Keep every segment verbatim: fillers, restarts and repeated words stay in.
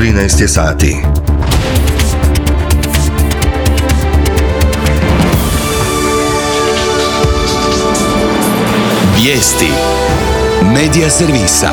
trinaest je sati. Vijesti Medija servisa.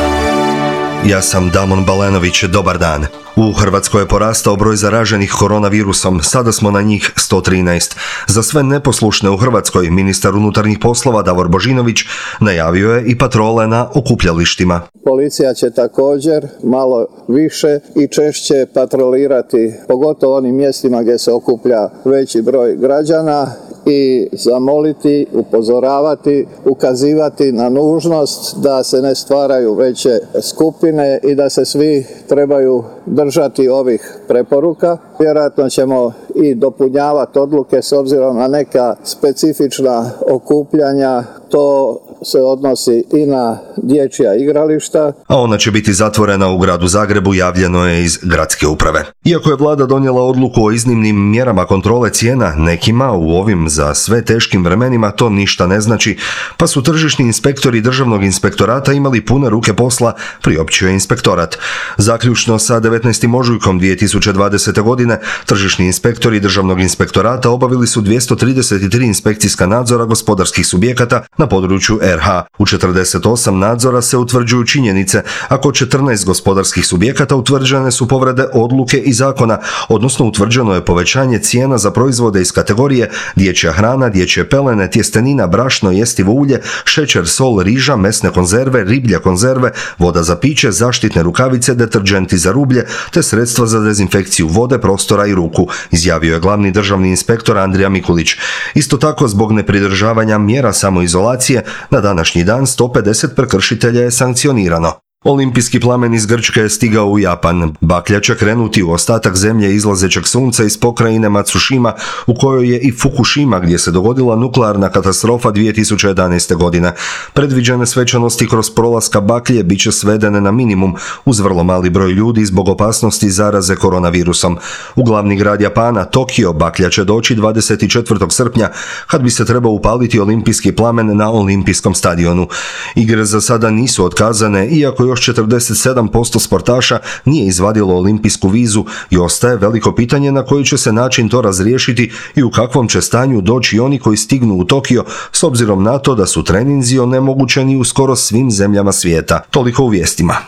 Ja sam Damon Balenović, dobar dan. U Hrvatskoj je porastao broj zaraženih koronavirusom, sada smo na njih sto trinaest. Za sve neposlušne u Hrvatskoj, ministar unutarnjih poslova Davor Božinović najavio je i patrole na okupljalištima. Policija će također malo više i češće patrolirati, pogotovo onim mjestima gdje se okuplja veći broj građana, i zamoliti, upozoravati, ukazivati na nužnost da se ne stvaraju veće skupine i da se svi trebaju držati ovih preporuka. Vjerojatno ćemo i dopunjavati odluke s obzirom na neka specifična okupljanja. To se odnosi i na dječja igrališta. A ona će biti zatvorena u gradu Zagrebu, javljeno je iz gradske uprave. Iako je vlada donijela odluku o iznimnim mjerama kontrole cijena, nekima u ovim za sve teškim vremenima to ništa ne znači, pa su tržišni inspektori Državnog inspektorata imali pune ruke posla, priopćio je inspektorat. Zaključno sa devetnaestim ožujkom dvije tisuće dvadesete. godine, tržišni inspektori Državnog inspektorata obavili su dvjesto trideset tri inspekcijska nadzora gospodarskih subjekata na području er ha. U četrdeset osam nadzora se utvrđuju činjenice, a kod četrnaest gospodarskih subjekata utvrđene su povrede odluke i zakona, odnosno utvrđeno je povećanje cijena za proizvode iz kategorije dječja hrana, dječje pelene, tjestenina, brašno, jestivo ulje, šećer, sol, riža, mesne konzerve, riblje konzerve, voda za piće, zaštitne rukavice, deterdženti za rublje, te sredstva za dezinfekciju vode, prostora i ruku, izjavio je glavni državni inspektor Andrija Mikulić. Isto tako, zbog nepridržavanja mjera samoizolacije, na današnji dan sto pedeset prekršitelja je sankcionirano. Olimpijski plamen iz Grčke je stigao u Japan. Baklja će krenuti u ostatak zemlje izlazećeg sunca iz pokrajine Matsushima, u kojoj je i Fukushima, gdje se dogodila nuklearna katastrofa dvije tisuće jedanaeste. godine. Predviđene svečanosti kroz prolaska baklje bit će svedene na minimum, uz vrlo mali broj ljudi zbog opasnosti zaraze koronavirusom. U glavni grad Japana, Tokio, baklja će doći dvadeset četvrtog srpnja, kad bi se trebao upaliti olimpijski plamen na olimpijskom stadionu. Igre za sada nisu otkazane, iako još četrdeset sedam posto sportaša nije izvadilo olimpijsku vizu i ostaje veliko pitanje na koji će se način to razriješiti i u kakvom će stanju doći oni koji stignu u Tokio, s obzirom na to da su treninzi onemogućeni u skoro svim zemljama svijeta. Toliko u vijestima.